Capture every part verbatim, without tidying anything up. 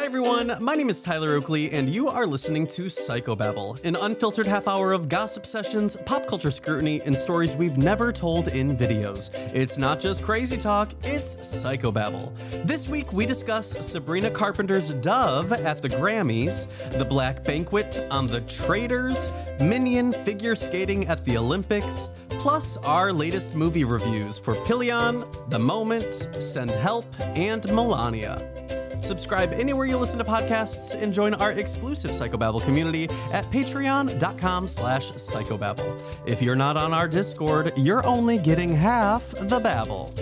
everyone, my name is Tyler Oakley, and you are listening to Psychobabble, an unfiltered half hour of gossip sessions, pop culture scrutiny, and stories we've never told in videos. It's not just crazy talk, it's Psychobabble. This week we discuss Sabrina Carpenter's Dove at the Grammys, the Black Banquet on the Traitors, Minion figure skating at the Olympics, plus our latest movie reviews for Pilion, The Moment, Send Help, and Melania. Subscribe anywhere you listen to podcasts and join our exclusive Psychobabble community at patreon.com slash psychobabble. If you're not on our Discord, you're only getting half the babble.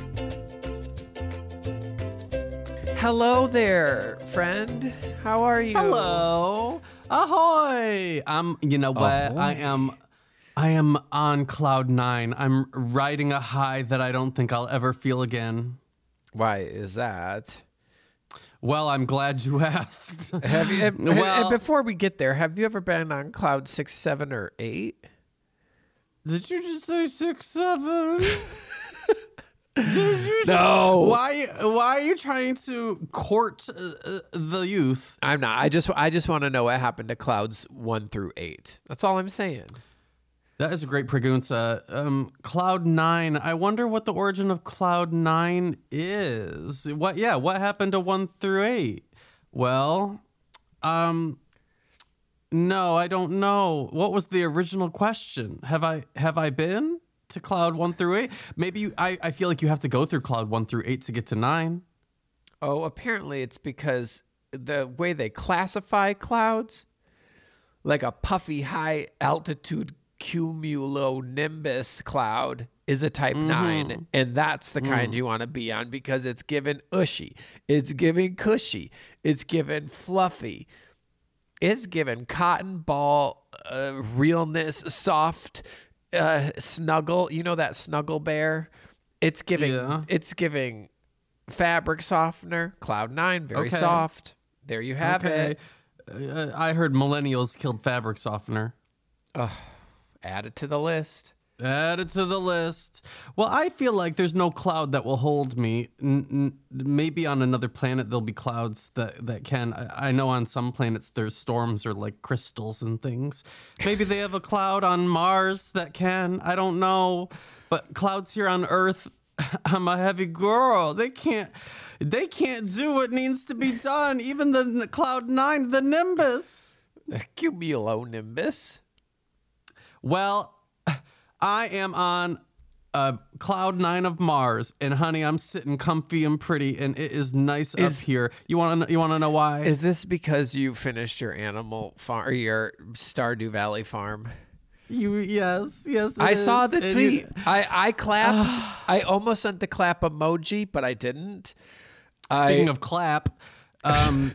Hello there, friend. How are you? Hello. Ahoy. I'm, you know what? Ahoy. I am... I am on cloud nine. I'm riding a high that I don't think I'll ever feel again. Why is that? Well, I'm glad you asked. Have you? And, well, and before we get there, have you ever been on cloud six, seven, or eight? Did you just say six, seven? Did you? No. Why? Why are you trying to court uh, the youth? I'm not. I just, I just want to know what happened to clouds one through eight. That's all I'm saying. That is a great pregunta. Um, Cloud nine. I wonder what the origin of Cloud nine is. What? Yeah. What happened to one through eight? Well, um, no, I don't know. What was the original question? Have I have I been to Cloud one through eight? Maybe you, I. I feel like you have to go through Cloud one through eight to get to nine. Oh, apparently it's because the way they classify clouds, like a puffy high altitude cumulonimbus cloud is a type mm-hmm. nine, and that's the kind mm. you want to be on because it's given ushy, it's given cushy, it's given fluffy, it's given cotton ball uh, realness, soft uh, snuggle. You know that snuggle bear? It's giving yeah. it's giving fabric softener. Cloud nine, very okay. soft. There you have okay. it. Uh, I heard millennials killed fabric softener. Ugh. Add it to the list. Add it to the list. Well, I feel like there's no cloud that will hold me. N- n- maybe on another planet there'll be clouds that, that can. I-, I know on some planets there's storms or like crystals and things. Maybe they have a cloud on Mars that can. I don't know. But clouds here on Earth, I'm a heavy girl. They can't. They can't do what needs to be done. Even the n- cloud nine, the Nimbus, the cumulonimbus. Well, I am on a cloud nine of Mars, and honey, I'm sitting comfy and pretty, and it is nice is, up here. You want to you want to know why? Is this because you finished your animal farm, or your Stardew Valley farm? You yes, yes. I is. saw the and tweet. You, I I clapped. I almost sent the clap emoji, but I didn't. Speaking I, of clap, um,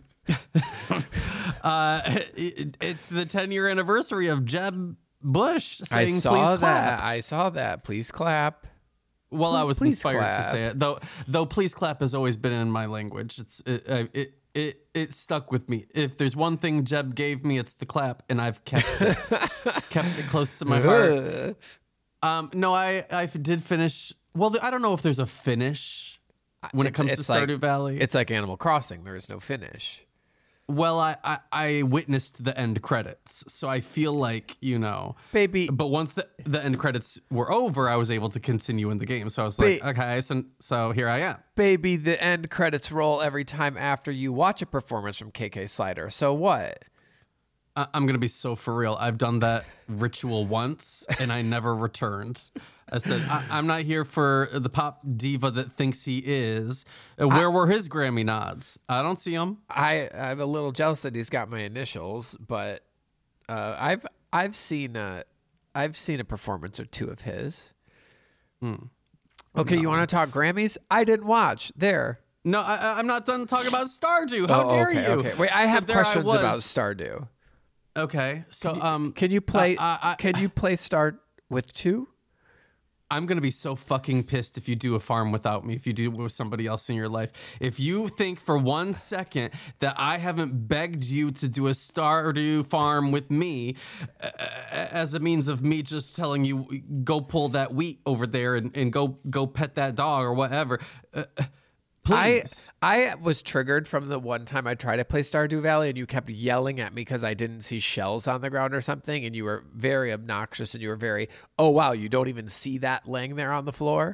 uh, it, it's the ten year anniversary of Jeb Bush saying, I saw please clap. that. I saw that. Please clap. Well, I was please inspired clap. to say it, though. Though "please clap" has always been in my language. It's it, uh, it it it stuck with me. If there's one thing Jeb gave me, it's the clap, and I've kept it, kept it close to my heart. Um, no, I I did finish. Well, I don't know if there's a finish when it's, it comes to Stardew like, Valley. It's like Animal Crossing. There is no finish. Well, I, I, I witnessed the end credits, so I feel like, you know... Baby... But once the, the end credits were over, I was able to continue in the game. So I was like, ba- okay, so, so here I am. Baby, the end credits roll every time after you watch a performance from K K Slider. So what? I, I'm going to be so for real. I've done that ritual once, and I never returned. I said, I, I'm not here for the pop diva that thinks he is. Where I, were his Grammy nods? I don't see them. I, I'm a little jealous that he's got my initials, but uh, I've I've seen a, I've seen a performance or two of his. Mm. Okay, no. You want to talk Grammys? I didn't watch. There. No, I, I'm not done talking about Stardew. How oh, dare okay, you? Okay. Wait, I so have questions I about Stardew. Okay, so can you, um, can you play? Uh, I, can you play Start with two? I'm going to be so fucking pissed if you do a farm without me, if you do it with somebody else in your life. If you think for one second that I haven't begged you to do a Stardew farm with me uh, as a means of me just telling you, go pull that wheat over there and, and go go pet that dog or whatever. Uh, Please. I I was triggered from the one time I tried to play Stardew Valley and you kept yelling at me because I didn't see shells on the ground or something, and you were very obnoxious and you were very, oh wow, you don't even see that laying there on the floor.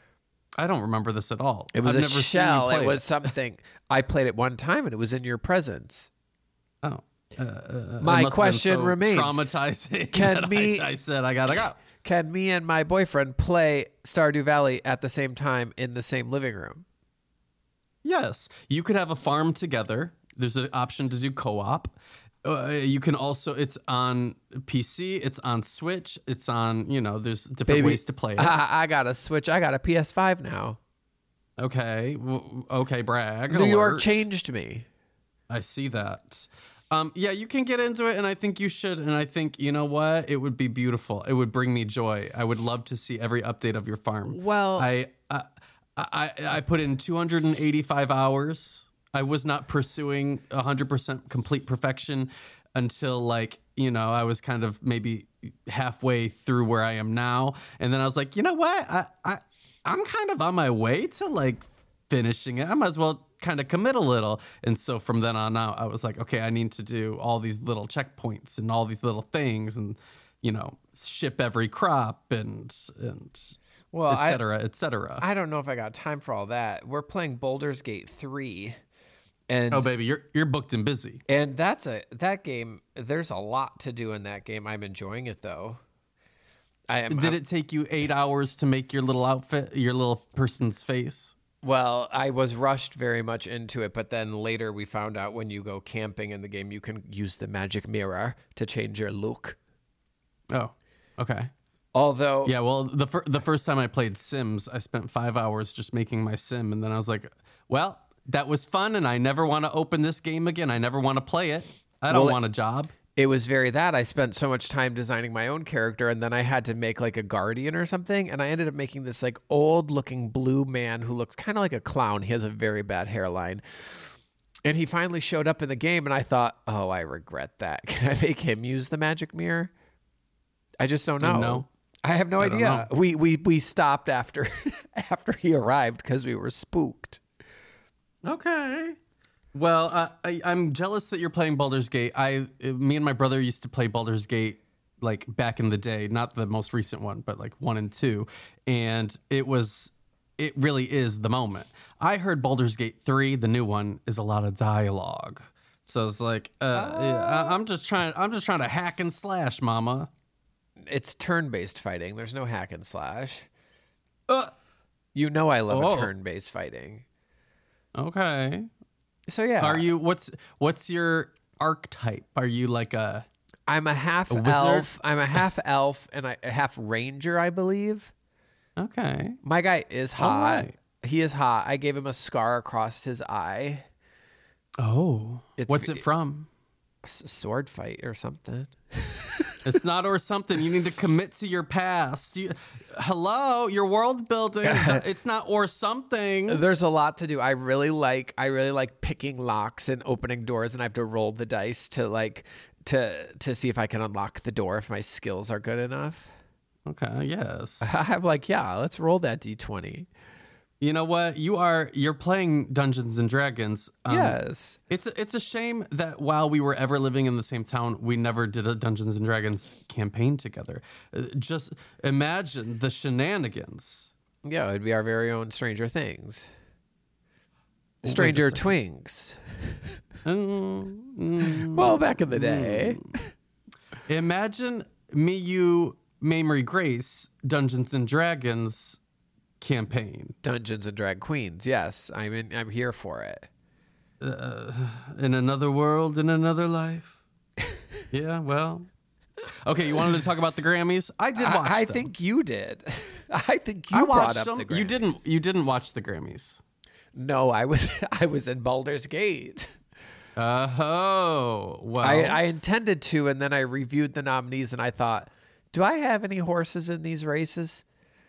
I don't remember this at all. It was I've a never shell. Seen you play It was something. I played it one time and it was in your presence. Oh. Uh, uh, My question so remains: traumatizing. Can me? I, I said I gotta go. Can me and my boyfriend play Stardew Valley at the same time in the same living room? Yes, you could have a farm together. There's an option to do co-op. Uh, you can also, it's on P C, it's on Switch, it's on, you know, there's different Baby, ways to play it. I, I got a Switch. I got a P S five now. Okay, w- okay, brag. New alert. York changed me. I see that. Um, yeah, you can get into it, and I think you should. And I think, you know what? It would be beautiful. It would bring me joy. I would love to see every update of your farm. Well, I, I I, I put in two hundred eighty-five hours. I was not pursuing one hundred percent complete perfection until, like, you know, I was kind of maybe halfway through where I am now. And then I was like, you know what? I, I, I'm kind of on my way to, like, finishing it. I might as well kind of commit a little. And so from then on out, I was like, okay, I need to do all these little checkpoints and all these little things and, you know, ship every crop and, and, well, et cetera, et cetera. I don't know if I got time for all that. We're playing Baldur's Gate three, and oh baby, you're you're booked and busy. And that's a that game. There's a lot to do in that game. I'm enjoying it though. I am. Did I'm, it take you eight hours to make your little outfit, your little person's face? Well, I was rushed very much into it, but then later we found out when you go camping in the game, you can use the magic mirror to change your look. Oh, okay. Although, yeah, well, the fir- the first time I played Sims, I spent five hours just making my sim, and then I was like, well, that was fun, and I never want to open this game again. I never want to play it. I don't well, want a job. It was very that. I spent so much time designing my own character, and then I had to make like a guardian or something, and I ended up making this like old-looking blue man who looks kind of like a clown. He has a very bad hairline. And he finally showed up in the game, and I thought, oh, I regret that. Can I make him use the magic mirror? I just don't know. No. I have no I idea. We we we stopped after after he arrived because we were spooked. Okay. Well, uh, I, I'm jealous that you're playing Baldur's Gate. I, me and my brother used to play Baldur's Gate like back in the day, not the most recent one, but like one and two, and it was, it really is the moment. I heard Baldur's Gate three, the new one, is a lot of dialogue, so it's like, uh, uh, yeah, I, I'm just trying, I'm just trying to hack and slash, Mama. It's turn-based fighting. There's no hack and slash. Uh, you know I love oh. a turn-based fighting. Okay. So yeah. Are you what's what's your archetype? Are you like a I'm a half a elf. I'm a half elf and I, a half ranger, I believe. Okay. My guy is hot. Right. He is hot. I gave him a scar across his eye. Oh. It's, what's it from? A sword fight or something. It's not or something. You need to commit to your past. You, hello, your world building. It's not or something. There's a lot to do. I really like. I really like picking locks and opening doors, and I have to roll the dice to like to to see if I can unlock the door if my skills are good enough. Okay. Yes. I'm like, yeah, let's roll that d twenty. You know what? You are you're playing Dungeons and Dragons. Um, yes. It's a, it's a shame that while we were ever living in the same town, we never did a Dungeons and Dragons campaign together. Uh, just imagine the shenanigans. Yeah, it'd be our very own Stranger Things. Stranger Twinks. mm, mm, well, back in the day. Mm. Imagine me, you, Mamrie Grace, Dungeons and Dragons campaign. Dungeons and Drag Queens. Yes, I'm in, I'm here for it. Uh, in another world, in another life. Yeah, well. Okay, you wanted to talk about the Grammys? I did watch I, I them. think you did. I think you I brought watched up them. the Grammys. You didn't. You didn't watch the Grammys. No, I was I was in Baldur's Gate. Uh, oh, well. I, I intended to, and then I reviewed the nominees, and I thought, do I have any horses in these races?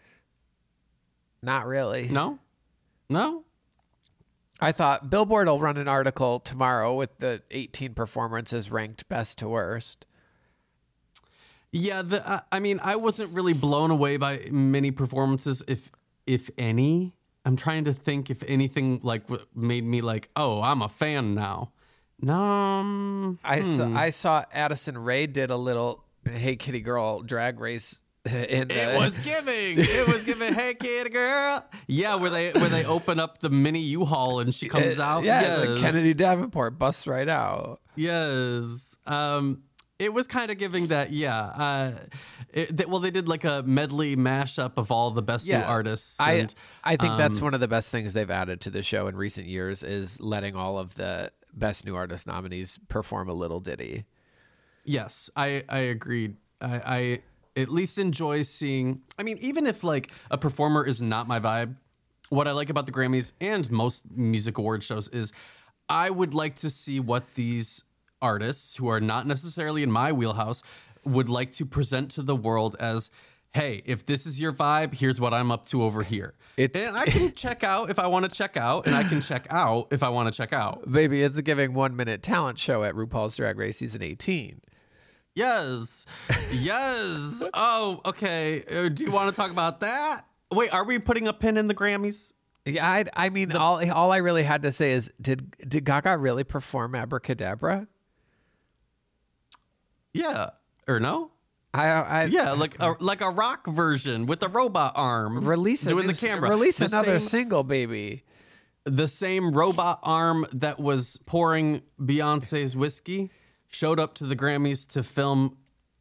Not really. No? No? I thought Billboard will run an article tomorrow with the eighteen performances ranked best to worst. Yeah, the, uh, I mean, I wasn't really blown away by many performances, if if any. I'm trying to think if anything like w- made me like, oh, I'm a fan now. No, um, I hmm. saw I saw Addison Rae did a little Hey Kitty Girl drag race. In the, It was giving. It was giving. Hey, kitty girl. Yeah, where they where they open up the mini U-Haul and she comes it, out. Yeah, yes. like Kennedy Davenport busts right out. Yes. Um, it was kind of giving that. Yeah. Uh, it, they, well, they did like a medley mashup of all the best Yeah, new artists. I And, I think that's um, one of the best things they've added to the show in recent years is letting all of the best new artist nominees perform a little ditty. yes, I I agreed. I. I at least enjoy seeing, I mean, even if like a performer is not my vibe, what I like about the Grammys and most music award shows is I would like to see what these artists who are not necessarily in my wheelhouse would like to present to the world as, hey, if this is your vibe, here's what I'm up to over here. It's- and I can check out if I want to check out, and I can check out if I want to check out. Baby, it's a giving one minute talent show at RuPaul's Drag Race season eighteen. Yes. Yes. Oh, okay. Uh, do you want to talk about that? Wait, are we putting a pin in the Grammys? Yeah, I, I mean, all all I really had to say is, did did Gaga really perform Abracadabra? Yeah. Or no? I, I Yeah, like a like a rock version with a robot arm. release a doing new- the camera. Release The another same- single, baby. The same robot arm that was pouring Beyonce's whiskey showed up to the Grammys to film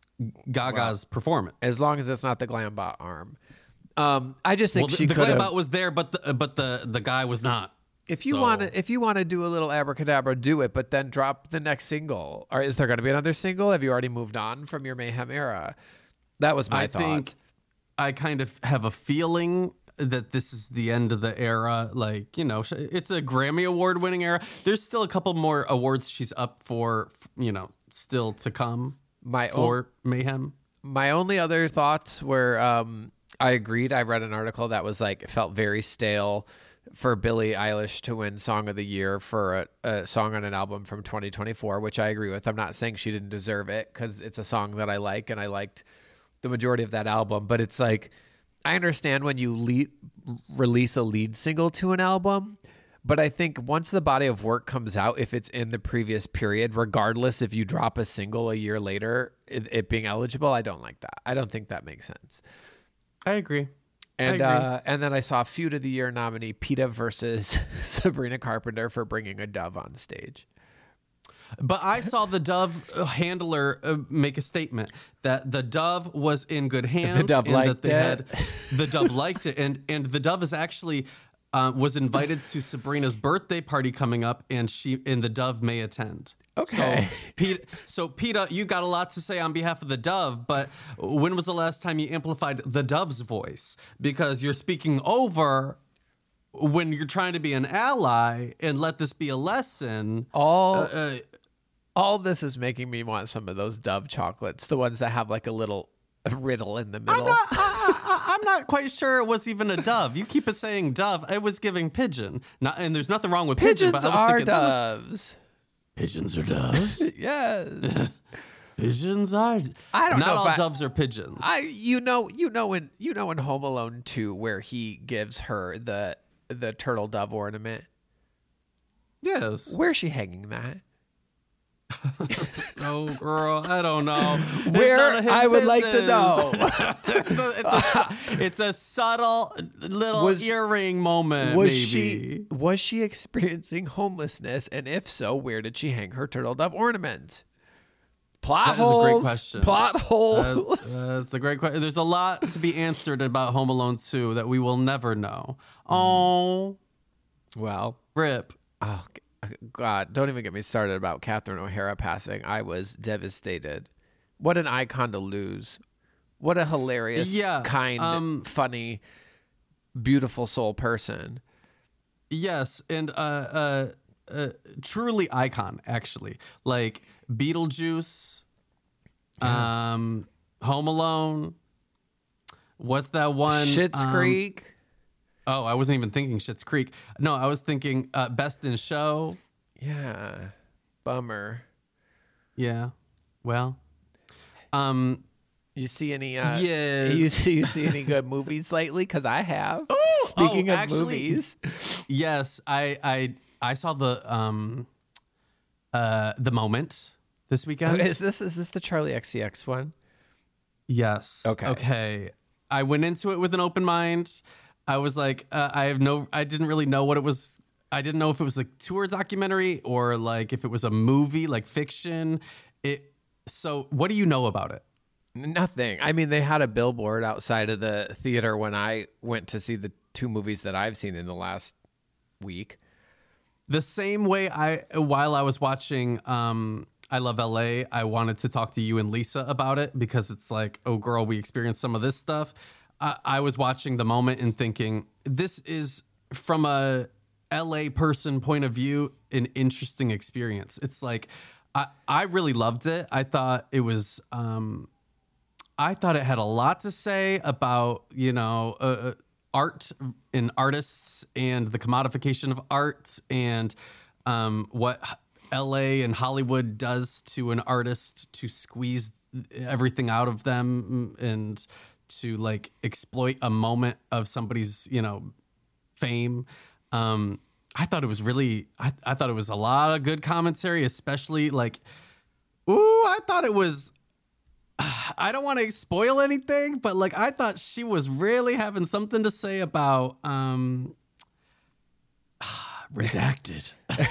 Gaga's performance. As long as it's not the Glambot arm. Um, I just think well, she the, the could have. Glambot was there, but the but the the guy was not. If you So- want to, if you want to do a little abracadabra, do it. But then drop the next single. Or is there going to be another single? Have you already moved on from your Mayhem era? That was my I thought. think I kind of have a feeling that this is the end of the era. Like, you know, it's a Grammy Award winning era. There's still a couple more awards she's up for, you know, still to come My for Mayhem. My only other thoughts were um, I agreed. I read an article that was like, it felt very stale for Billie Eilish to win Song of the Year for a, a song on an album from twenty twenty-four, which I agree with. I'm not saying she didn't deserve it because it's a song that I like and I liked the majority of that album. But it's like, I understand when you lead, release a lead single to an album, but I think once the body of work comes out, if it's in the previous period, regardless if you drop a single a year later, it, it being eligible, I don't like that. I don't think that makes sense. I agree. And I agree. uh, and then I saw Feud of the Year nominee PETA versus Sabrina Carpenter for bringing a dove on stage. But I saw the Dove handler uh, make a statement that the Dove was in good hands. Dove and liked that they it. Had, the Dove liked it, and and the Dove is actually uh, was invited to Sabrina's birthday party coming up, and she and the Dove may attend. Okay. So, Pete, so PETA, you got a lot to say on behalf of the Dove, but when was the last time you amplified the Dove's voice? Because you're speaking over when you're trying to be an ally and let this be a lesson. All Uh, uh, all this is making me want some of those Dove chocolates, the ones that have like a little riddle in the middle. I'm not, I, I, I'm not quite sure it was even a dove. You keep it saying dove. It was giving pigeon. Not, and there's nothing wrong with pigeon. Pigeons But I was are thinking, that looks- doves. pigeons are doves. Yes. Pigeons are. I don't not know if all I- doves are pigeons. I you know you know in you know in Home Alone two where he gives her the the turtle dove ornament. yes. Where's she hanging that? Oh, girl, I don't know. It's Where none of his I would like to business. know. it's, a, it's, a, it's a subtle little Was- earring moment. Was maybe. she was she experiencing homelessness, and if so, where did she hang her turtle dove ornament? Plot That is a holes. great question. Plot holes. That's, that's the great question. There's a lot to be answered about Home Alone two that we will never know. Oh, well, rip. oh God! Don't even get me started about Catherine O'Hara passing. I was devastated. What an icon to lose. What a hilarious, Yeah, kind, um, funny, beautiful soul person. Yes, and uh, uh, uh, truly icon, actually. Like Beetlejuice, um, Home Alone. What's that one? Schitt's Um, Creek. Oh, I wasn't even thinking Schitt's Creek. No, I was thinking uh, Best in Show. Yeah. Bummer. Yeah. Well, um, You see any? Uh, Yes. You see you see any good movies lately? Because I have. Ooh, Speaking oh, of actually, movies, yes, I I I saw the um uh the Moment this weekend. is this is this the Charlie X C X one? Yes. Okay. Okay. I went into it with an open mind. I was like, uh, I have no, I didn't really know what it was. I didn't know if it was a tour documentary or like if it was a movie, like fiction. It. So, what do you know about it? Nothing. I mean, they had a billboard outside of the theater when I went to see the two movies that I've seen in the last week. The same way I, while I was watching um, I Love L A, I wanted to talk to you and Lisa about it because it's like, oh, girl, we experienced some of this stuff. I, I was watching The Moment and thinking, this is from a L A person point of view, an interesting experience. It's like, I, I really loved it. I thought it was, um, I thought it had a lot to say about, you know, uh, art and artists and the commodification of art and um, what L A and Hollywood does to an artist to squeeze everything out of them and to like exploit a moment of somebody's, you know, fame. Um, I thought it was really, I, I thought it was a lot of good commentary, especially like, ooh, I thought it was, I don't want to spoil anything, but like I thought she was really having something to say about um redacted.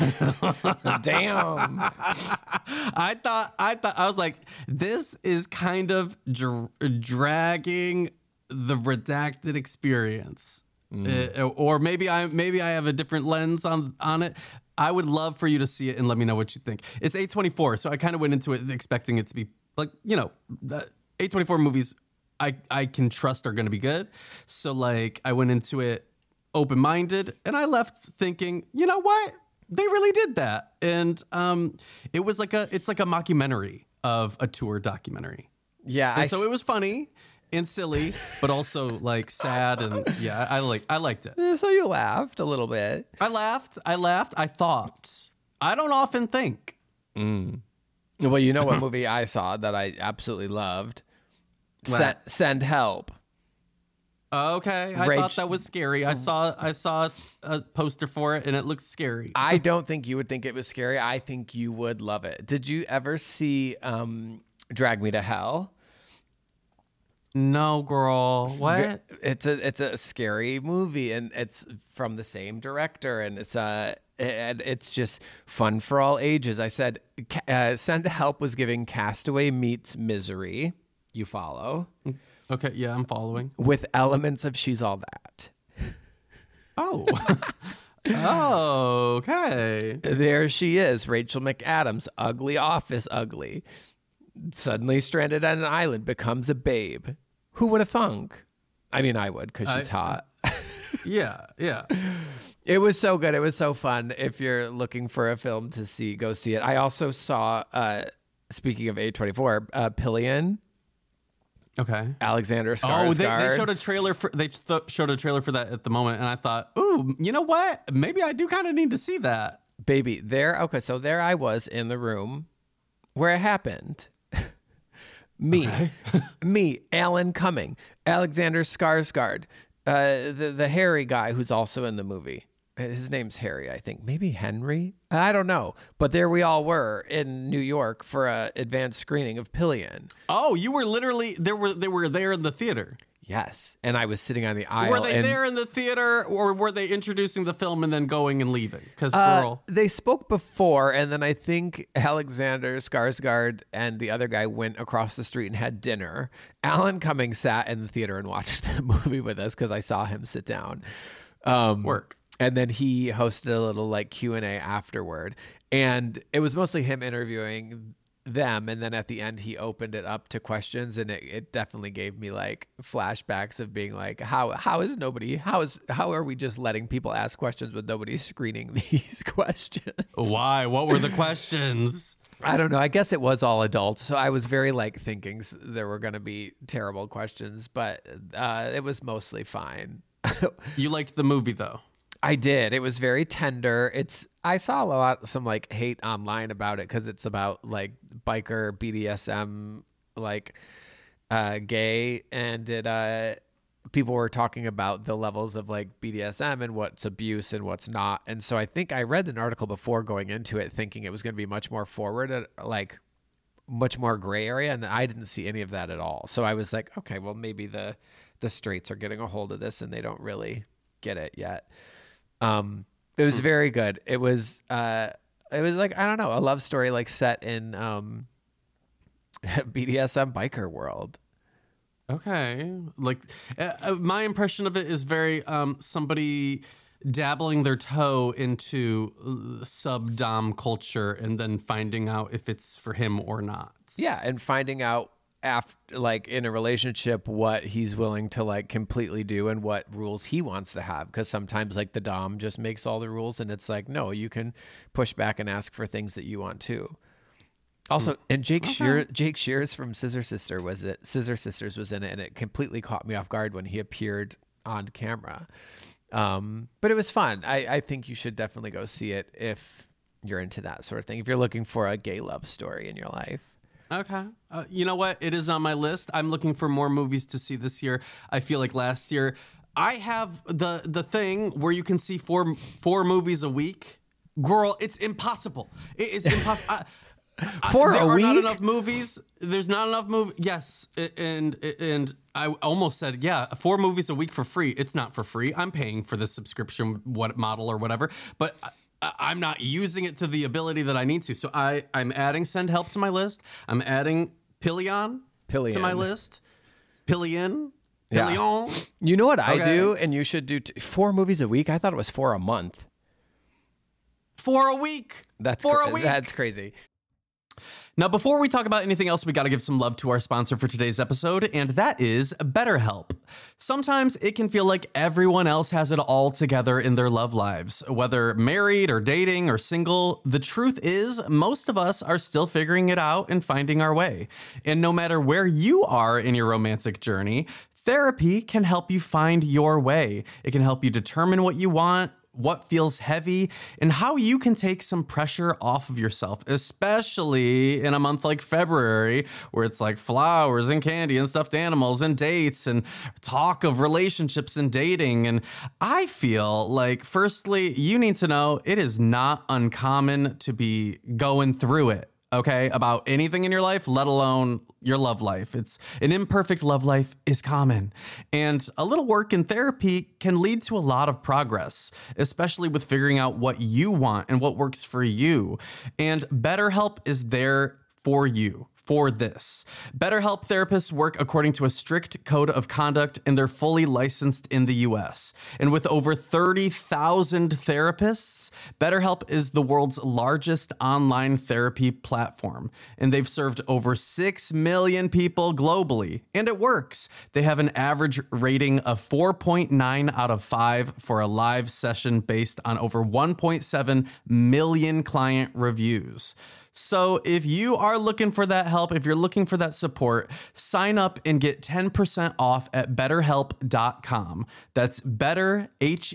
Damn. I thought I thought I was like, this is kind of dr- dragging the redacted experience. Mm. Uh, or maybe I maybe I have a different lens on on it. I would love for you to see it and let me know what you think. It's A twenty-four, so I kind of went into it expecting it to be like, you know, the A twenty-four movies I, I can trust are going to be good. So, like, I went into it open-minded, and I left thinking, you know what? They really did that. And um, it was like a, it's like a mockumentary of a tour documentary. Yeah. And I so s- it was funny and silly, but also, like, sad. And, yeah, I, I, like, I liked it. So you laughed a little bit. I laughed. I laughed. I thought. I don't often think. Mm. Well, you know what movie I saw that I absolutely loved? Send, Send Help. Okay, I Rach- thought that was scary. I saw I saw a poster for it and it looked scary. I don't think you would think it was scary. I think you would love it. Did you ever see um, Drag Me to Hell? No, girl. What? It's a it's a scary movie, and it's from the same director, and it's uh and it's just fun for all ages. I said, uh, Send Help was giving Castaway meets Misery. You follow? Okay, yeah, I'm following. With elements of She's All That. Oh. Oh, okay. There she is, Rachel McAdams, ugly office ugly. Suddenly stranded on an island, becomes a babe. Who would have thunk? I mean, I would, because she's I, hot. Yeah, yeah. It was so good. It was so fun. If you're looking for a film to see, go see it. I also saw, uh, speaking of A twenty-four, uh, Pillion. Okay. Alexander Skarsgård. Oh, they, they showed a trailer for they th- showed a trailer for that at the moment, and I thought, ooh, you know what? Maybe I do kind of need to see that. Baby, there. Okay, so there I was in the room where it happened. me, Okay. me, Alan Cumming, Alexander Skarsgård, uh, the the hairy guy who's also in the movie. His name's Harry, I think. Maybe Henry? I don't know. But there we all were in New York for a advanced screening of Pillion. Oh, you were literally there. Were they were there in the theater? Yes, and I was sitting on the aisle. Were they and, there in the theater, or were they introducing the film and then going and leaving? Because uh, girl, they spoke before, and then I think Alexander Skarsgård and the other guy went across the street and had dinner. Alan Cumming sat in the theater and watched the movie with us because I saw him sit down. Um, work. And then he hosted a little like Q and A afterward. And it was mostly him interviewing them. And then at the end, he opened it up to questions. And it, it definitely gave me like flashbacks of being like, how how is nobody, how is how are we just letting people ask questions with nobody screening these questions? Why? What were the questions? I don't know. I guess it was all adults. So I was very like thinking s- there were going to be terrible questions, but uh, it was mostly fine. You liked the movie though. I did. It was very tender. It's I saw a lot some like hate online about it because it's about like biker B D S M like uh, gay, and it uh, people were talking about the levels of like B D S M and what's abuse and what's not. And so I think I read an article before going into it thinking it was going to be much more forward, at, like much more gray area, and I didn't see any of that at all. So I was like, okay, well maybe the the straights are getting a hold of this and they don't really get it yet. Um, it was very good. It was uh, it was like, I don't know, a love story like set in um, B D S M biker world. Okay. Like uh, my impression of it is very um, somebody dabbling their toe into sub-dom culture and then finding out if it's for him or not. Yeah, and finding out after, like in a relationship, what he's willing to like completely do and what rules he wants to have. Because sometimes like the dom just makes all the rules, and it's like, no, you can push back and ask for things that you want too. Also, and Jake okay. Shear, Jake Shears from Scissor Sister was it? Scissor Sisters was in it, and it completely caught me off guard when he appeared on camera. Um, but it was fun. I, I think you should definitely go see it if you're into that sort of thing. If you're looking for a gay love story in your life. Okay. Uh, you know what? It is on my list. I'm looking for more movies to see this year. I feel like last year I have the the thing where you can see four four movies a week. Girl, it's impossible. It is impossible. For I, there a are week? not enough movies. There's not enough movie. Yes, and and I almost said yeah, four movies a week for free. It's not for free. I'm paying for the subscription what model or whatever, but I, I'm not using it to the ability that I need to. So I I'm adding Send Help to my list. I'm adding Pillion, Pillion. to my list. Pillion. Yeah. Pillion. You know what I Okay. do, and you should do t- four movies a week. I thought it was four a month. For a week. That's for cra- a week. That's crazy. Now, before we talk about anything else, we got to give some love to our sponsor for today's episode, and that is BetterHelp. Sometimes it can feel like everyone else has it all together in their love lives. Whether married or dating or single, the truth is most of us are still figuring it out and finding our way. And no matter where you are in your romantic journey, therapy can help you find your way. It can help you determine what you want, what feels heavy, and how you can take some pressure off of yourself, especially in a month like February, where it's like flowers and candy and stuffed animals and dates and talk of relationships and dating. And I feel like, firstly, you need to know it is not uncommon to be going through it. Okay, about anything in your life, let alone your love life. It's an imperfect love life is common. And a little work in therapy can lead to a lot of progress, especially with figuring out what you want and what works for you. And BetterHelp is there for you. For this. BetterHelp therapists work according to a strict code of conduct, and they're fully licensed in the U S. And with over thirty thousand therapists, BetterHelp is the world's largest online therapy platform. And they've served over six million people globally. And it works. They have an average rating of four point nine out of five for a live session based on over one point seven million client reviews. So if you are looking for that help, if you're looking for that support, sign up and get ten percent off at better help dot com. That's better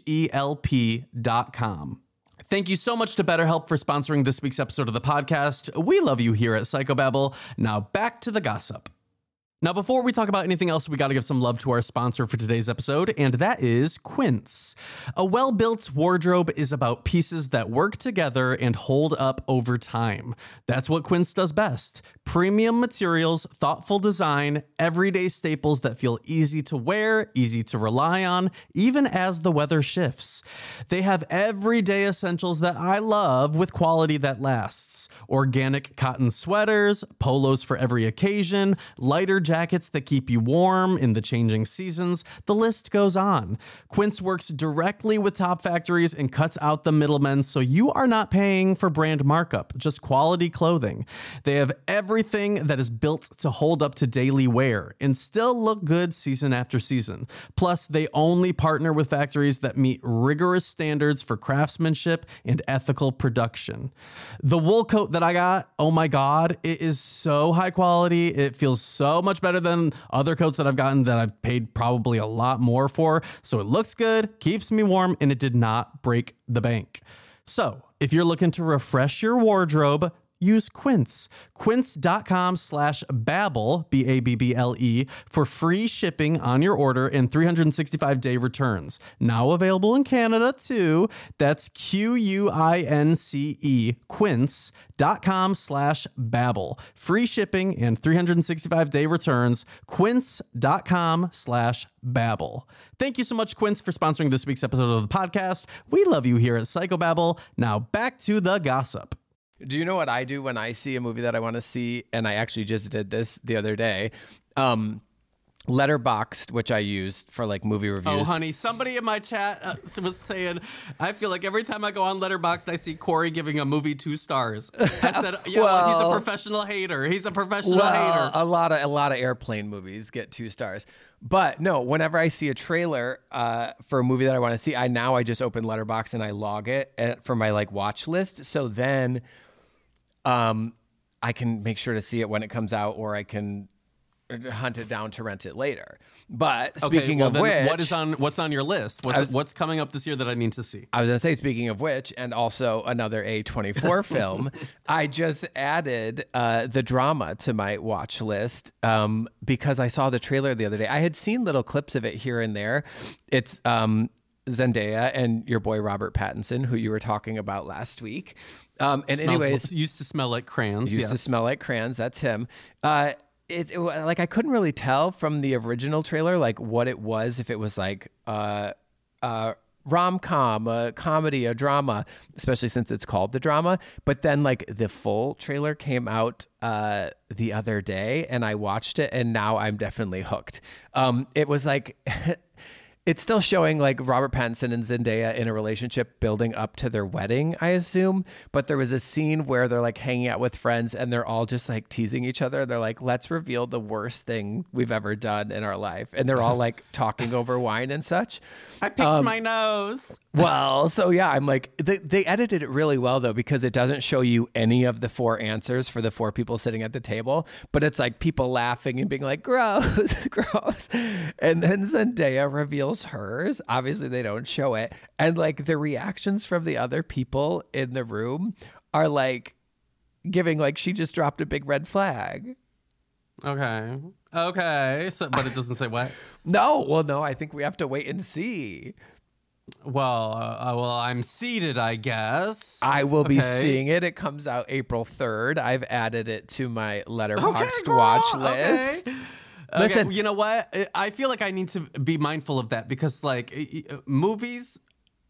help dot com. Thank you so much to BetterHelp for sponsoring this week's episode of the podcast. We love you here at Psychobabble. Now back to the gossip. Now, before we talk about anything else, we got to give some love to our sponsor for today's episode, and that is Quince. A well-built wardrobe is about pieces that work together and hold up over time. That's what Quince does best. Premium materials, thoughtful design, everyday staples that feel easy to wear, easy to rely on, even as the weather shifts. They have everyday essentials that I love with quality that lasts. Organic cotton sweaters, polos for every occasion, lighter jackets that keep you warm in the changing seasons. The list goes on. Quince works directly with top factories and cuts out the middlemen, so you are not paying for brand markup, just quality clothing. They have everything that is built to hold up to daily wear and still look good season after season. Plus, they only partner with factories that meet rigorous standards for craftsmanship and ethical production. The wool coat that I got, oh my God, it is so high quality. It feels so much better than other coats that I've gotten that I've paid probably a lot more for. So it looks good, keeps me warm, and it did not break the bank. So if you're looking to refresh your wardrobe, use Quince. Quince.com slash Babbel, B A B B L E, for free shipping on your order and three hundred sixty-five day returns. Now available in Canada, too. That's Q U I N C E, quince.com slash Babbel. Free shipping and three hundred sixty-five day returns. Quince.com slash Babbel. Thank you so much, Quince, for sponsoring this week's episode of the podcast. We love you here at Psychobabble. Now back to the gossip. Do you know what I do when I see a movie that I want to see? And I actually just did this the other day. Um, Letterboxd, which I used for like movie reviews. Oh, honey, somebody in my chat uh, was saying, I feel like every time I go on Letterboxd, I see Corey giving a movie two stars. I said, yeah, well, well he's a professional hater. He's a professional well, hater. A lot of a lot of airplane movies get two stars. But no, whenever I see a trailer uh, for a movie that I want to see, I now I just open Letterboxd and I log it at, for my like watch list. So then, um, I can make sure to see it when it comes out, or I can hunt it down to rent it later. But speaking okay, well, of which, what is on what's on your list? What's was, what's coming up this year that I need to see? I was gonna say, speaking of which, and also another A twenty-four film, I just added uh, The Drama to my watch list um, because I saw the trailer the other day. I had seen little clips of it here and there. It's um, Zendaya and your boy Robert Pattinson, who you were talking about last week. Um, and Smells, anyways, used to smell like crayons. Used yes. to smell like crayons. That's him. Uh, It, it like I couldn't really tell from the original trailer like what it was, if it was like uh uh rom-com, a comedy, a drama, especially since it's called The Drama. But then like the full trailer came out uh the other day and I watched it and now I'm definitely hooked. Um it was like it's still showing like Robert Pattinson and Zendaya in a relationship building up to their wedding, I assume. But there was a scene where they're like hanging out with friends and they're all just like teasing each other. They're like, let's reveal the worst thing we've ever done in our life. And they're all like talking over wine and such. I picked um, my nose. Well, so yeah, I'm like, they, they edited it really well though, because it doesn't show you any of the four answers for the four people sitting at the table, but it's like people laughing and being like, gross, gross. And then Zendaya reveals hers. Obviously they don't show it. And like the reactions from the other people in the room are like giving like, she just dropped a big red flag. Okay. Okay. So, but it doesn't say what? No. Well, no, I think we have to wait and see. Well, uh, well, I'm seated, I guess. I will be okay. seeing it. It comes out April third. I've added it to my Letterboxd okay, watch list. Okay. Listen, okay, you know what? I feel like I need to be mindful of that because, like, movies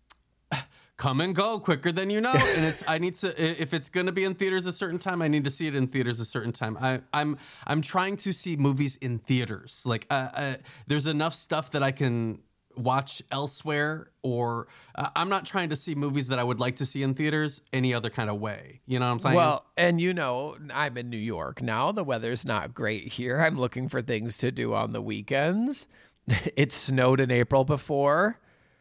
come and go quicker than you know, and it's I need to if it's going to be in theaters a certain time, I need to see it in theaters a certain time. I, I'm I'm trying to see movies in theaters. Like, uh, uh, there's enough stuff that I can watch elsewhere, or uh, I'm not trying to see movies that I would like to see in theaters any other kind of way. You know what I'm saying? Well, and you know, I'm in New York now. The weather's not great here. I'm looking for things to do on the weekends. It snowed in April before.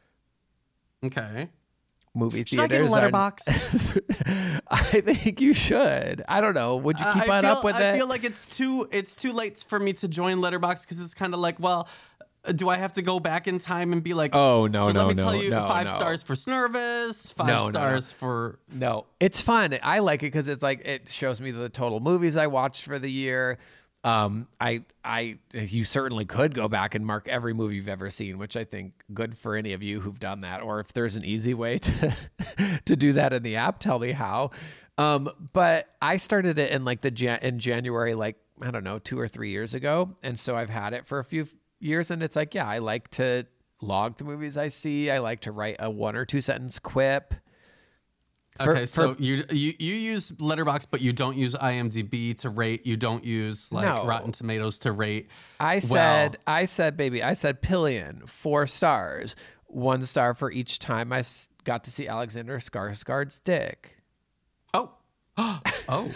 Okay. Movie should theaters I get a Letterboxd? I think you should. I don't know. Would you keep uh, on feel, up with I it? I feel like it's too it's too late for me to join Letterboxd because it's kind of like, well, do I have to go back in time and be like, oh, no, so no, let me no, tell you, no, five no. stars for Snervous, five No, no, stars no. for... No, it's fun. I like it because it's like, it shows me the total movies I watched for the year. Um, I, I, you certainly could go back and mark every movie you've ever seen, which I think good for any of you who've done that. Or if there's an easy way to, to do that in the app, tell me how. Um, but I started it in like the Jan- in January, like, I don't know, two or three years ago. And so I've had it for a few years, and it's like, yeah, I like to log the movies I see. I like to write a one or two sentence quip. For, okay, so for, you, you you use Letterboxd, but you don't use IMDb to rate. You don't use like no. Rotten Tomatoes to rate. I said, well, I said, baby, I said Pillion, four stars, one star for each time I got to see Alexander Skarsgård's dick. Oh, oh.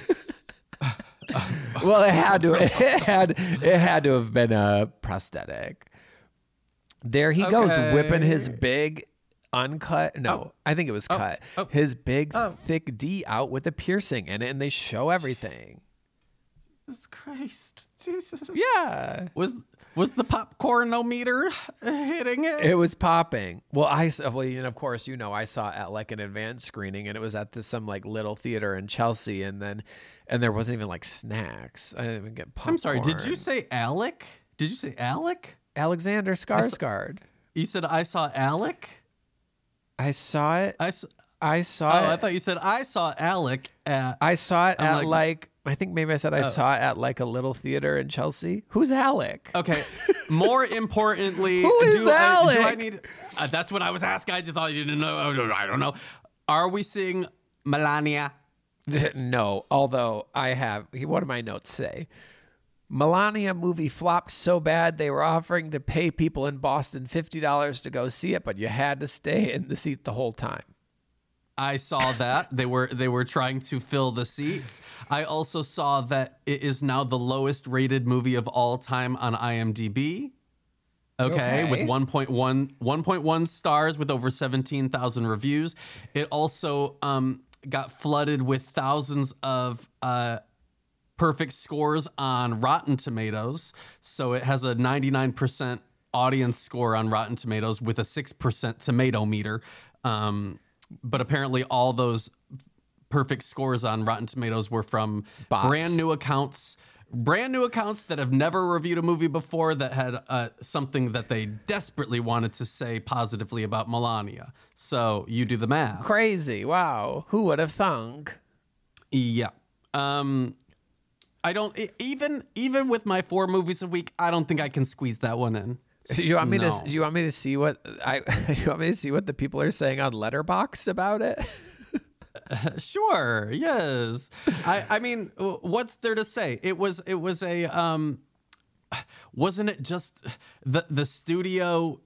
Well, it had to. It had. It had to have been a prosthetic. There he okay. goes, whipping his big uncut. No, oh. I think it was cut. Oh. Oh. His big oh. thick D out with a piercing in it, and they show everything. Jesus Christ. Jesus. Yeah. Was was the popcornometer hitting it? It was popping. Well, I saw, well, and of course, you know, I saw it at like an advanced screening, and it was at this, some like little theater in Chelsea, and then, and there wasn't even like snacks. I didn't even get popcorn. I'm sorry. Did you say Alec? Did you say Alec? Alexander Skarsgård? You said I saw Alec? I saw it. I saw, I saw oh, it. I thought you said I saw Alec at. I saw it I'm at like- like, I think maybe I said I saw it at like a little theater in Chelsea. Who's Alec? Okay. More importantly, Who is do, I, do I Alec? need? Uh, that's what I was asking. I thought you didn't know. I don't know. Are we seeing Melania? No, although I have, what do my notes say? Melania movie flopped so bad they were offering to pay people in Boston fifty dollars to go see it, but you had to stay in the seat the whole time. I saw that they were they were trying to fill the seats. I also saw that it is now the lowest rated movie of all time on IMDb. Okay, Okay. with one point one, one point one stars with over seventeen thousand reviews. It also um, got flooded with thousands of uh, perfect scores on Rotten Tomatoes. So it has a ninety-nine percent audience score on Rotten Tomatoes with a six percent tomato meter. Um, but apparently all those perfect scores on Rotten Tomatoes were from Bots. brand new accounts. Brand new accounts that have never reviewed a movie before that had uh, something that they desperately wanted to say positively about Melania. So you do the math. Crazy. Wow. Who would have thunk? Yeah. Um, I don't e- even even with my four movies a week, I don't think I can squeeze that one in. Do you want me No. to? Do you want me to see what I? Do you want me to see what the people are saying on Letterboxd about it? Sure. Yes. I, I mean, w- what's there to say? It was it was a um, wasn't it just the the studio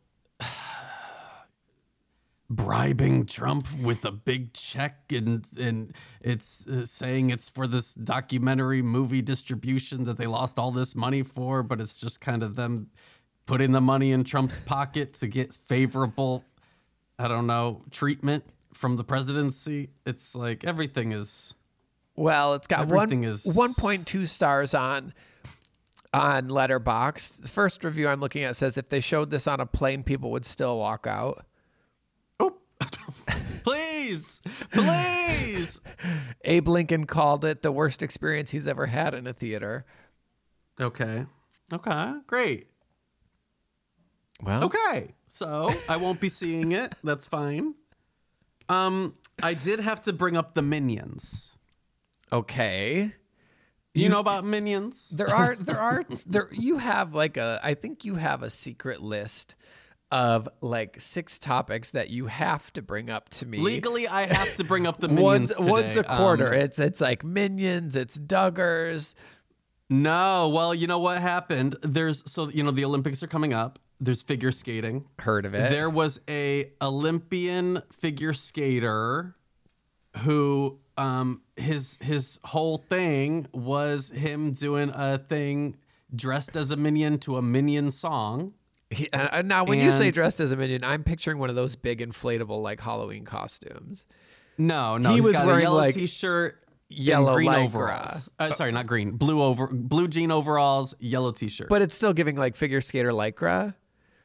bribing Trump with a big check and and it's uh, saying it's for this documentary movie distribution that they lost all this money for, but it's just kind of them putting the money in Trump's pocket to get favorable, I don't know, treatment from the presidency. It's like everything is Well, it's got one Everything is- one point two stars on on Letterboxd. The first review I'm looking at says if they showed this on a plane, people would still walk out. oh please please Abe Lincoln called it the worst experience he's ever had in a theater. okay okay great Well, okay so I won't be seeing it. That's fine. um I did have to bring up the Minions. okay. You know about Minions? There are there are there you have like a I think you have a secret list of like six topics that you have to bring up to me. Legally, I have to bring up the Minions once today. once a quarter. Um, it's it's like Minions, it's Duggars. no, well, you know what happened? There's so you know the Olympics are coming up. There's figure skating. Heard of it? There was a Olympian figure skater who um his his whole thing was him doing a thing dressed as a minion to a Minion song. He, uh, now, when you say And- dressed as a minion, I'm picturing one of those big inflatable like Halloween costumes. No, no, He he's was got wearing, a yellow like, t-shirt, and yellow green Lycra. overalls. Uh, sorry, not green, blue over, blue jean overalls, yellow t-shirt. But it's still giving like figure skater lycra.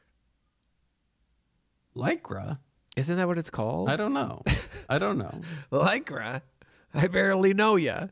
Lycra? Isn't that what it's called? I don't know. I don't know. Lycra. I barely know ya.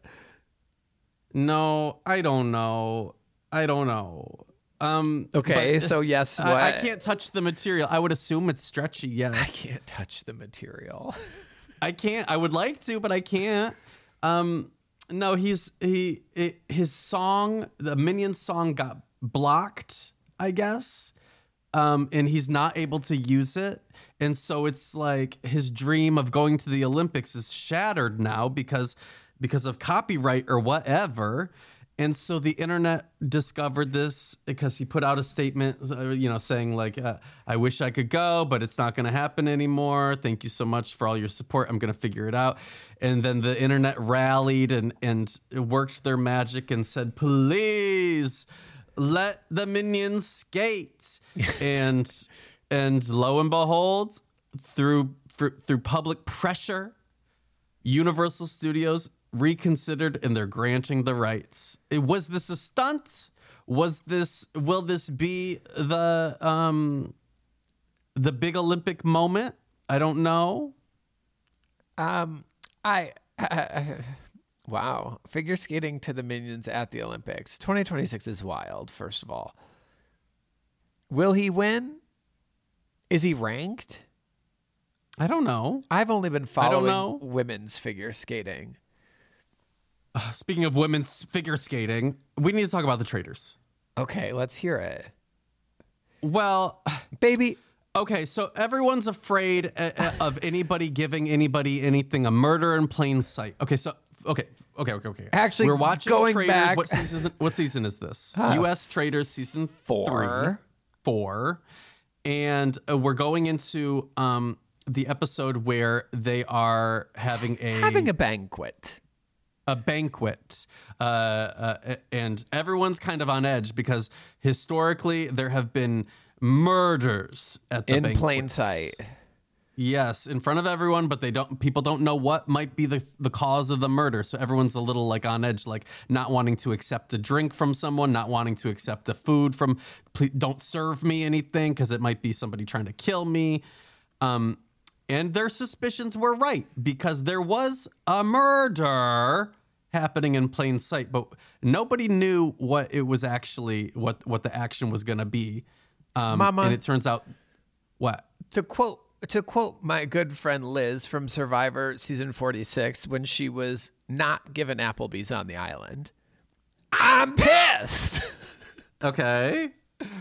No, I don't know. I don't know. Um, Okay, but, so yes, what? I, I can't touch the material. I would assume it's stretchy. I Yes, can't touch the material. I can't. I would like to, but I can't. Um, no, he's he it, his song, the Minion song, got blocked, I guess, um, and he's not able to use it, and so it's like his dream of going to the Olympics is shattered now because because of copyright or whatever. And so the internet discovered this because he put out a statement, uh, you know, saying like, uh, I wish I could go, but it's not going to happen anymore. Thank you so much for all your support. I'm going to figure it out. And then the internet rallied and, and worked their magic and said, please let the Minions skate. and and lo and behold, through through, through public pressure, Universal Studios reconsidered and they're granting the rights. It, was this a stunt? Was this, will this be the, um, the big Olympic moment? I don't know. Um, I, uh, wow. Figure skating to the Minions at the Olympics. twenty twenty-six is wild, first of all. Will he win? Is he ranked? I don't know. I've only been I don't following know. women's figure skating. Uh, speaking of women's figure skating, we need to talk about the traitors. Okay, let's hear it. Well, Baby, okay, so everyone's afraid uh, uh, of anybody giving anybody anything, a murder in plain sight. Okay, so okay, okay, okay, okay. Actually, we're watching going Traitors. back- What season? What season is this? Uh, U S Traitors season four. three, four, and uh, we're going into um, the episode where they are having a having a banquet. a banquet, uh, uh, and everyone's kind of on edge because historically there have been murders at the In banquets. plain sight. Yes, in front of everyone, but they don't. People don't know what might be the the cause of the murder, so everyone's a little like on edge, like not wanting to accept a drink from someone, not wanting to accept a food from. Please don't serve me anything because it might be somebody trying to kill me. Um, and their suspicions were right because there was a murder happening in plain sight, but nobody knew what it was actually, what what the action was going to be. Um, Mama. and it turns out, what? To quote to quote my good friend Liz from Survivor season forty-six, when she was not given Applebee's on the island, I'm pissed. Okay.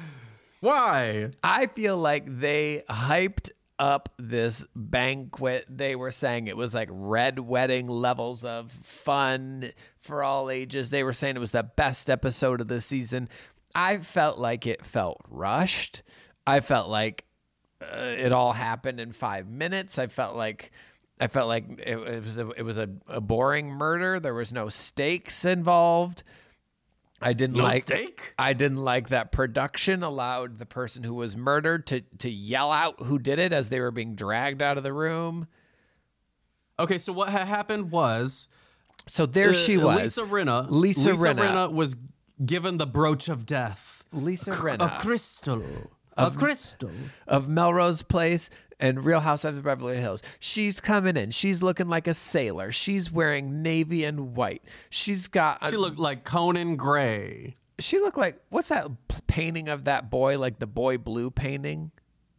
Why? I feel like they hyped up this banquet. They were saying it was like red wedding levels of fun for all ages. They were saying it was the best episode of the season. I felt like it felt rushed. I felt like uh, it all happened in five minutes. I felt like I felt like it, it was a, it was a, a boring murder. There was no stakes involved. I didn't No like steak? I didn't like that production allowed the person who was murdered to to yell out who did it as they were being dragged out of the room. Okay, so what had happened was So there uh, she was. Lisa Rinna. Lisa Rinna. was given the brooch of death. Lisa A Rinna crystal. A crystal. of Melrose Place and Real Housewives of Beverly Hills. She's coming in. She's looking like a sailor. She's wearing navy and white. She's got a, She looked like Conan Gray. she looked like, what's that p- painting of that boy, like the Boy Blue painting?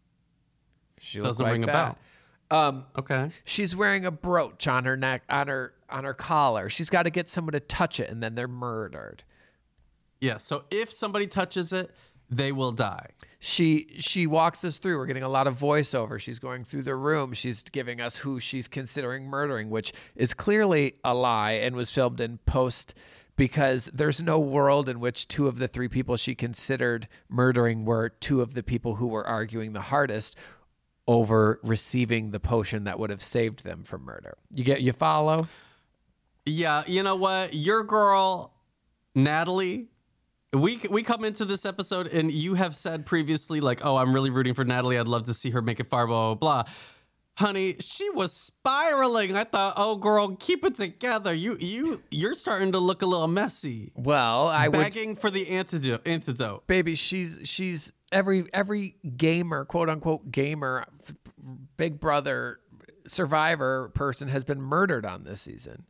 She looked Doesn't like ring a that. bell. Um Okay. She's wearing a brooch on her neck, on her on her collar. She's got to get someone to touch it, and then they're murdered. Yeah, so if somebody touches it, they will die. She she walks us through. We're getting a lot of voiceover. She's going through the room. She's giving us who she's considering murdering, which is clearly a lie and was filmed in post because there's no world in which two of the three people she considered murdering were two of the people who were arguing the hardest over receiving the potion that would have saved them from murder. You get you follow? Yeah, you know what? Your girl, Natalie, we we come into this episode and you have said previously, like, oh, I'm really rooting for Natalie. I'd love to see her make it far, blah, blah, blah. Honey, she was spiraling. I thought, oh, girl, keep it together. You, you, you're starting to look a little messy. Well, I would Begging for the antidote. Antidote. baby she's she's every every gamer, quote unquote gamer, f- Big Brother survivor person has been murdered on this season.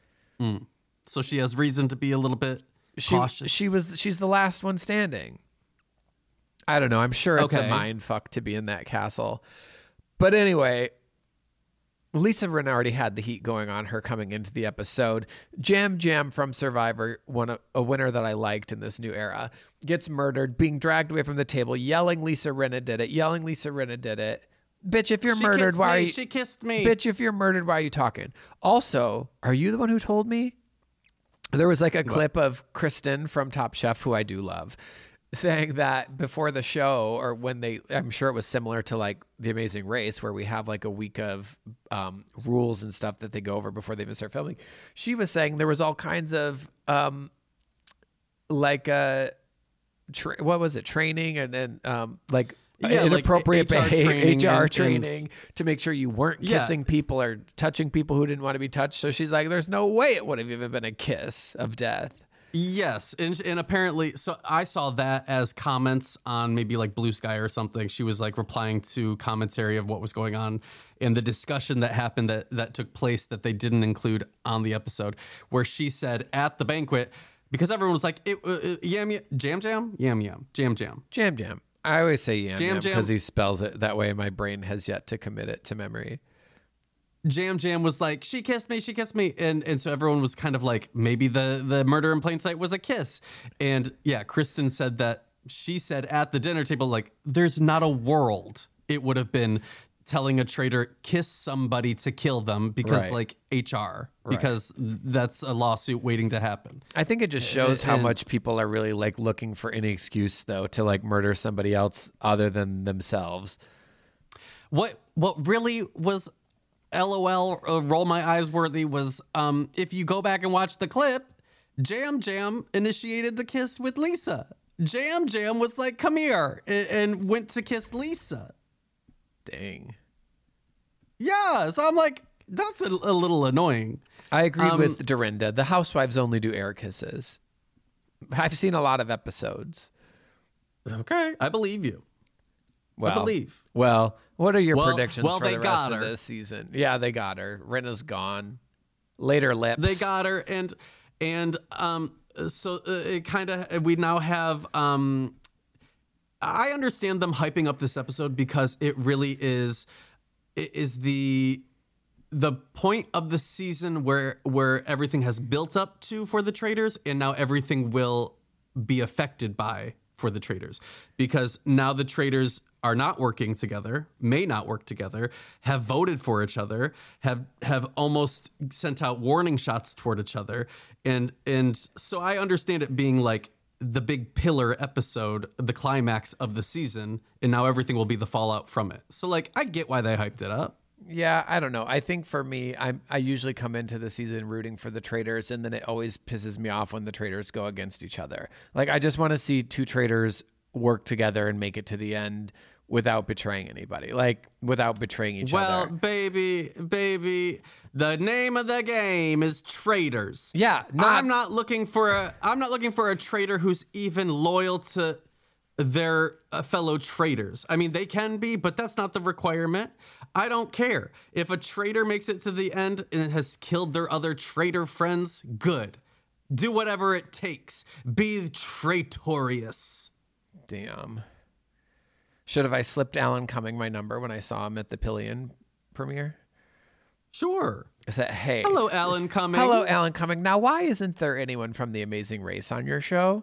So she has reason to be a little bit She cautious. she was she's the last one standing. I don't know. I'm sure it's Okay. a mind fuck to be in that castle. But anyway, Lisa Rinna already had the heat going on her coming into the episode. Jam Jam from Survivor, one a, a winner that I liked in this new era, gets murdered, being dragged away from the table, yelling Lisa Rinna did it, yelling Lisa Rinna did it. Bitch, if you're She murdered, kissed why me. are you She kissed me. Bitch, if you're murdered, why are you talking? Also, are you the one who told me? There was like a clip of Kristen from Top Chef, who I do love, saying that before the show, or when they, I'm sure it was similar to like The Amazing Race, where we have like a week of um, rules and stuff that they go over before they even start filming. She was saying there was all kinds of um, like, uh, tra- what was it, training and then um, like Yeah, like inappropriate H R behavior, training H R and- training and- to make sure you weren't Yeah. kissing people or touching people who didn't want to be touched. So she's like, there's no way it would have even been a kiss of death. Yes, and and apparently, so I saw that as comments on maybe like Blue Sky or something. She was like replying to commentary of what was going on in the discussion that happened that that took place that they didn't include on the episode, where she said at the banquet, because everyone was like, it, uh, uh, yam yam jam jam yam yam jam jam Jam jam. I always say yam Jam jam jam. because he spells it that way. My brain has yet to commit it to memory. Jam Jam was like, she kissed me, she kissed me. And and so everyone was kind of like, maybe the, the murder in plain sight was a kiss. And yeah, Kristen said that she said at the dinner table, like, there's not a world it would have been telling a traitor kiss somebody to kill them because Right. like H R, Right. because that's a lawsuit waiting to happen. I think it just shows how and- much people are really like looking for any excuse though to like murder somebody else other than themselves. What what really was LOL uh, roll my eyes worthy was um if you go back and watch the clip, Jam Jam initiated the kiss with Lisa. Jam Jam was like, come here, and, and went to kiss Lisa. Dang. Yeah, so I'm like, that's a, a little annoying. I agree Um, with Dorinda. The housewives only do air kisses. I've seen a lot of episodes. Okay, I believe you. Well, I believe. Well, what are your Well- predictions well, for they the got rest of her. this season? Yeah, they got her. Rinna's gone. Later lips. They got her, and and um, so uh, it kind of we now have um. I understand them hyping up this episode because it really is it is the the point of the season where where everything has built up to for the traders, and now everything will be affected by for the traders, because now the traders are not working together, may not work together, have voted for each other, have have almost sent out warning shots toward each other, and and so I understand it being like the big pillar episode, the climax of the season, and now everything will be the fallout from it. So like I get why they hyped it up. Yeah, I don't know. I think for me, I I usually come into the season rooting for the traders, and then it always pisses me off when the traders go against each other. Like I just want to see two traders work together and make it to the end without betraying anybody, like without betraying each Well, other. baby, baby, the name of the game is traitors. Yeah, not, I'm not looking for a I'm not looking for a traitor who's even loyal to their uh, fellow traitors. I mean, they can be, but that's not the requirement. I don't care. If a traitor makes it to the end and has killed their other traitor friends, good. Do whatever it takes. Be traitorous. Damn. Should have I slipped Alan Cumming my number when I saw him at the Pillion premiere? Sure. I said, hey. Hello, Alan Cumming. Hello, Alan Cumming. Now, why isn't there anyone from The Amazing Race on your show?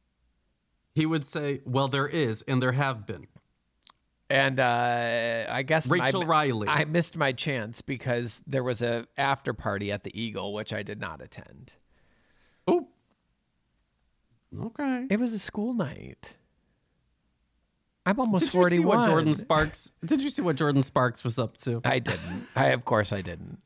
He would say, well, there is, and there have been. And uh, I guess Rachel my, Riley. I missed my chance because there was a after party at the Eagle, which I did not attend. Oh. Okay. It was a school night. I'm almost Did you see forty-one. what Jordan Sparks? Did you see what Jordan Sparks was up to? I didn't. I of course I didn't.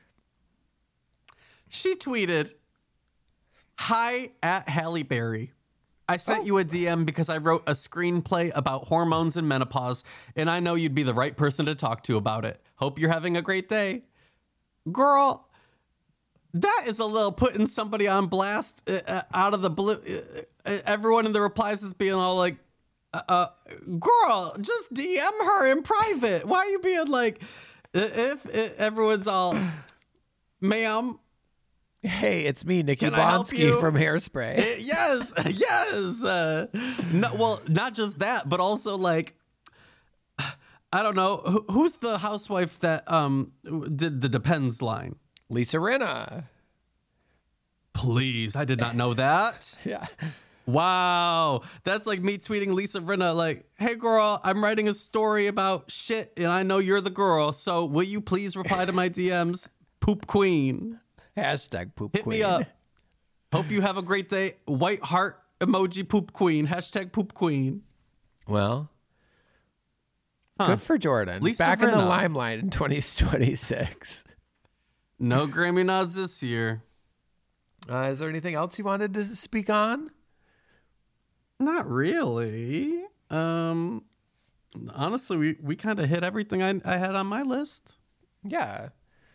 She tweeted, "Hi at Halle Berry. I sent Oh. you a D M because I wrote a screenplay about hormones and menopause, and I know you'd be the right person to talk to about it. Hope you're having a great day." Girl, that is a little putting somebody on blast uh, uh, out of the blue. Uh, uh, everyone in the replies is being all like, uh, uh, girl, just D M her in private. Why are you being like, if, if everyone's all, ma'am, Hey, it's me, Nikki Can I help Blonsky you? from Hairspray. Eh, yes, yes. Uh, no, well, not just that, but also like, I don't know, who, who's the housewife that um did the Depends line? Lisa Rinna. Please, I did not know that. Yeah. Wow, that's like me tweeting Lisa Rinna like, "Hey girl, I'm writing a story about shit, and I know you're the girl. So will you please reply to my D Ms, Poop Queen? Hashtag poop Hit queen. me up. Hope you have a great day. White heart emoji, Poop Queen. Hashtag Poop Queen." Well, Huh. good for Jordan. Lisa Back in the Rinna. limelight in twenty twenty-six. No Grammy nods this year. Uh, is there anything else you wanted to speak on? Not really. Um, Honestly, we, we kind of hit everything I, I had on my list. Yeah.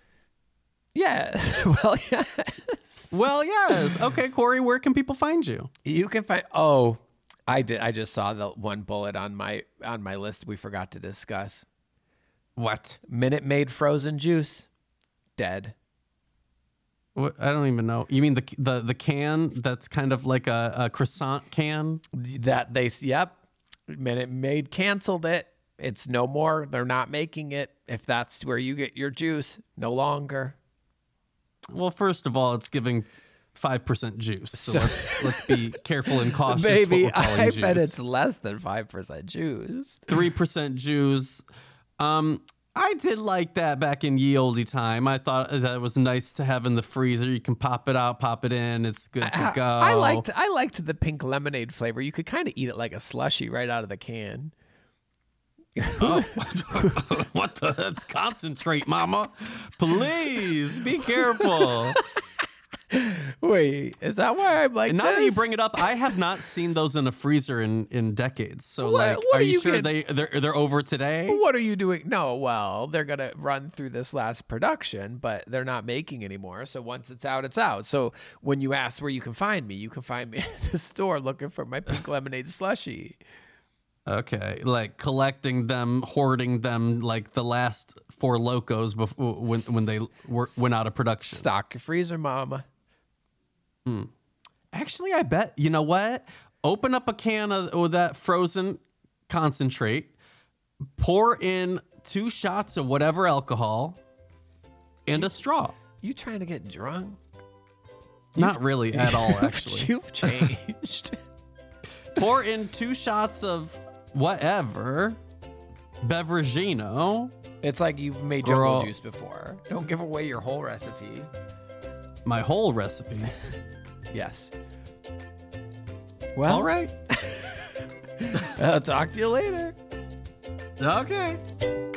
Yes. Well, yes. Well, yes. Okay, Corey, where can people find you? You can find. Oh, I did. I just saw the one bullet on my on my list we forgot to discuss. What? Minute Maid frozen juice, dead. What? I don't even know. You mean the the the can that's kind of like a, a croissant can? That they. Yep. Minute Maid canceled it. It's no more. They're not making it. If that's where you get your juice, no longer. Well, first of all, it's giving five percent juice, so, So- let's let's be careful and cautious. Baby, what we're calling I juice. bet it's less than five percent juice. three percent juice. Um, I did like that back in ye olde time. I thought that it was nice to have in the freezer. You can pop it out, pop it in. It's good to I, go. I liked I liked the pink lemonade flavor. You could kind of eat it like a slushie right out of the can. Oh, what the? That's concentrate, mama. Please be careful. Wait, is that why I'm like And now this? that you bring it up, I have not seen those in a freezer in, in decades. So, What- like, what are are you you sure getting- they they're they're over today? What are you doing? No, well, they're going to run through this last production, but they're not making anymore. So once it's out, it's out. So when you ask where you can find me, you can find me at the store looking for my pink lemonade slushie. Okay, like collecting them, hoarding them, like the last Four Locos before when when they were, went out of production. Stock your freezer, mama. Actually, I bet you know what? Open up a can of, of that frozen concentrate, pour in two shots of whatever alcohol, and a straw. You trying to get drunk? Not really at all, actually. You've changed. Pour in two shots of whatever, Beveragino, It's like you've made Girl. jungle juice before. Don't give away your whole recipe. my whole recipe. Yes. Well, All right. I'll talk to you later. Okay.